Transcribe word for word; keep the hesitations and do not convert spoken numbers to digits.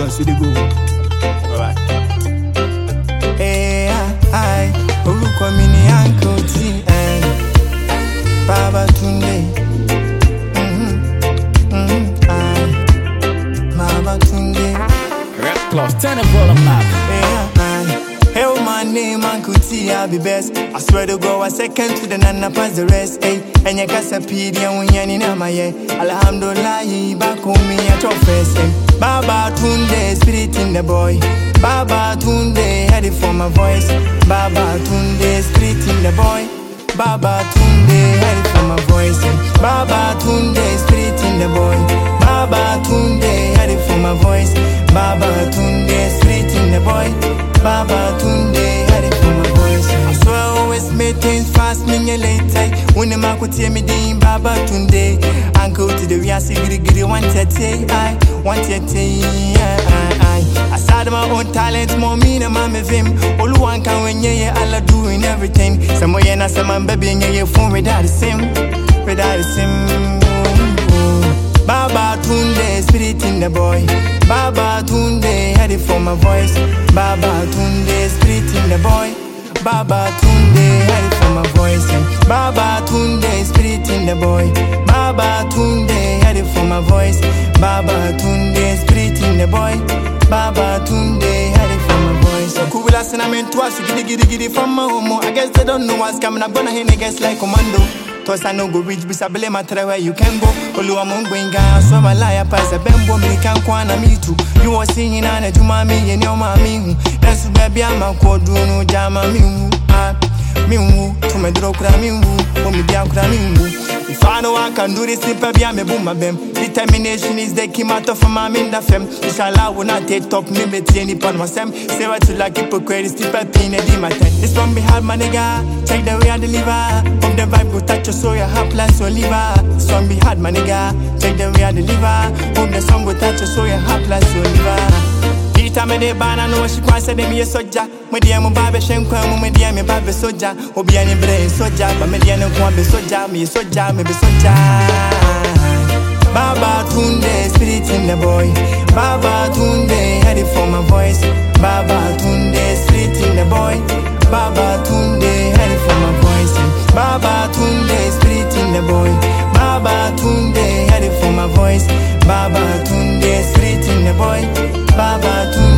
bounce, we dey go. Alright. Hey, I, Oluko mini Uncle T, eh. Baba Tunde. Mm-hmm, mm-hmm, I, Baba Tunde. Rap plus, turn the ball on map. Hey, I, Hail my name, Uncle T, I'll be best. I swear to go a second to the nana pass the rest. Hey, and you got a P D and when you're in my yeah. Alhamdulillah, back home me at your face. Hey, Baba Tunde, spirit in the boy. Baba Tunde, headed for my voice. Baba Tunde, spirit in the boy. Baba Tunde, headed for my voice. Hey, Baba Tunde, spirit in the boy. Baba Tunde, headed for my voice. Baba Tunde, spirit in the boy. Baba Tunde, heading for my voice. I swear I always make things fast, me later. When the man could tell me the Baba Tunde, Uncle to the Riasi Giri Giri one thirty, I one thirty, I I started my own talent, more me than my vim. All one can when yeah, all doing everything. Some way and I say my baby and yeah, phone without the same, without the same. Baba Tunde, spirit in the boy. Baba Tunde, headed for my voice. Baba Tunde, spirit in the boy. Baba Tunde, headed for my voice. Baba Tunde, spirit in the boy. Baba Tunde, headed for my voice. Baba Tunde, spirit in the boy. Baba Tunde, headed for my voice. Kubula Sinamen twice, giddy giddy giddy from my home. I guess they don't know what's coming. I'm gonna hit niggas like commando. Cause I no go reach, but I believe my try where you can go. Olu among going guys, so my liar pass a bembo, me can't kwana me too. You was singing and a jumami and your mammy. That's baby, I'm a code, no jama me. Ah, me, to my drokra me, for me, diakra me. If I know I can do this, if I be a boom, my bem. Determination is the key matter for my min da fem. Inshallah, will not take top me, but any pan myself. Say what you like, hypocrite, still a pin a dim. This one be hard, my nigga. Check the way I deliver. From the vibe, go touch your soul, your heart plans, your liver. This one be hard, my nigga. Check the way I deliver. From the song, go touch your soul, your heart plans, your liver. Peter me de bana no she kwan say dem ye soja. Me de mo ba be hwenkwan me de me ba be soja. Obi ani brain soja, but me de no kwan be soja. Me soja, me be soja. Baba Tunde, spirit in the boy. Baba Tunde, headed for my voice. Baba Tunde, spirit in the boy. Baba Tunde, headed for my voice. Baba Tunde, spirit in the boy. Baba Tunde, headed for my voice. Baba Tunde, spirit in the boy. Baba Tunde.